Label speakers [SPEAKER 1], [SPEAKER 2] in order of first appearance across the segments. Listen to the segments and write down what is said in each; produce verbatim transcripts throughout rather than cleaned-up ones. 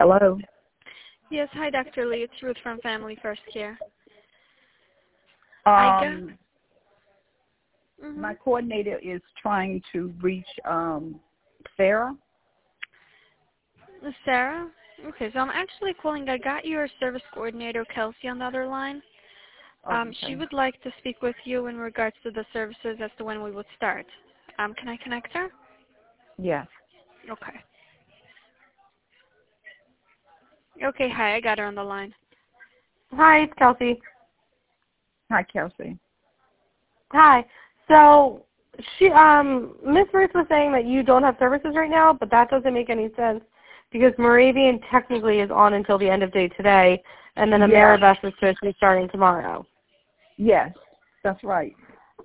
[SPEAKER 1] Hello?
[SPEAKER 2] Yes, hi, Doctor Lee. It's Ruth from Family First Care. I got...
[SPEAKER 1] Um,
[SPEAKER 2] Mm-hmm.
[SPEAKER 1] my coordinator is trying to reach um, Sarah.
[SPEAKER 2] Sarah? Okay, so I'm actually calling. I got your service coordinator, Kelsey, on the other line. Um,
[SPEAKER 1] Okay.
[SPEAKER 2] She would like to speak with you in regards to the services as to when we would start. Um, can I connect her?
[SPEAKER 1] Yes.
[SPEAKER 2] Okay. Okay, hi, I got her on the line.
[SPEAKER 3] Hi, it's Kelsey.
[SPEAKER 1] Hi, Kelsey.
[SPEAKER 3] Hi. So she, um, Miss Ruth was saying that you don't have services right now, but that doesn't make any sense because Moravian technically is on until the end of day today, and then
[SPEAKER 1] Yes.
[SPEAKER 3] Ameribest is supposed to be starting tomorrow.
[SPEAKER 1] Yes, that's right.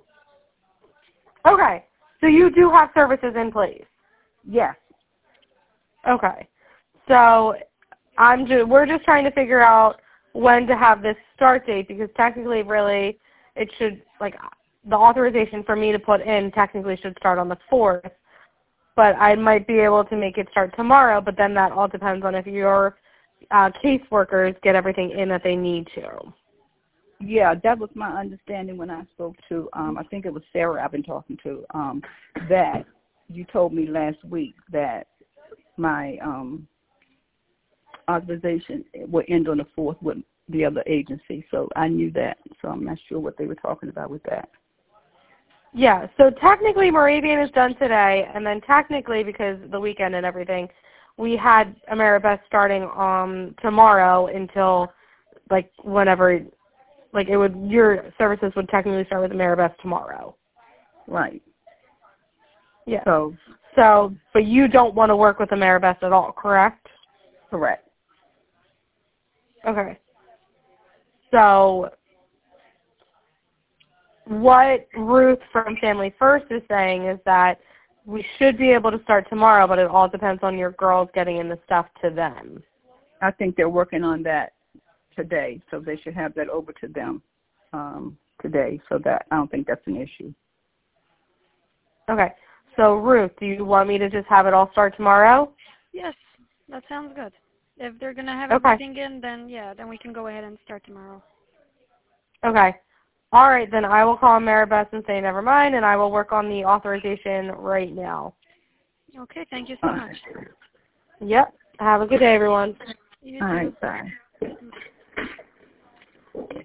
[SPEAKER 3] Okay. So you do have services in place.
[SPEAKER 1] Yes.
[SPEAKER 3] Okay. So I'm just, we're just trying to figure out when to have this start date because technically, really, it should, like, the authorization for me to put in technically should start on the fourth, but I might be able to make it start tomorrow, but then that all depends on if your uh, caseworkers get everything in that they need to.
[SPEAKER 1] Yeah, that was my understanding when I spoke to, um, I think it was Sarah I've been talking to, um, that you told me last week that my um, authorization would end on the fourth with the other agency, so I knew that, so I'm not sure what they were talking about with that.
[SPEAKER 3] Yeah, so technically Moravian is done today, and then technically because of the weekend and everything, we had Ameribest starting um tomorrow until like whenever, like it would your services would technically start with Ameribest tomorrow.
[SPEAKER 1] Right.
[SPEAKER 3] Yeah.
[SPEAKER 1] So.
[SPEAKER 3] So, but you don't want to work with Ameribest at all, correct?
[SPEAKER 1] Correct.
[SPEAKER 3] Okay. So what Ruth from Family First is saying is that we should be able to start tomorrow, but it all depends on your girls getting in the stuff to them.
[SPEAKER 1] I think they're working on that today, so they should have that over to them um, today, so that I don't think that's an issue.
[SPEAKER 3] Okay. So, Ruth, do you want me to just have it all start tomorrow?
[SPEAKER 2] Yes, that sounds good. If they're going to have
[SPEAKER 3] Okay.
[SPEAKER 2] everything in, then yeah, then we can go ahead and start tomorrow.
[SPEAKER 3] Okay. All right, then I will call Ameribest and say never mind, and I will work on the authorization right now.
[SPEAKER 2] Okay, thank you so much.
[SPEAKER 3] Yep. Have a good day, everyone.
[SPEAKER 2] You
[SPEAKER 1] All
[SPEAKER 2] too.
[SPEAKER 1] right, bye.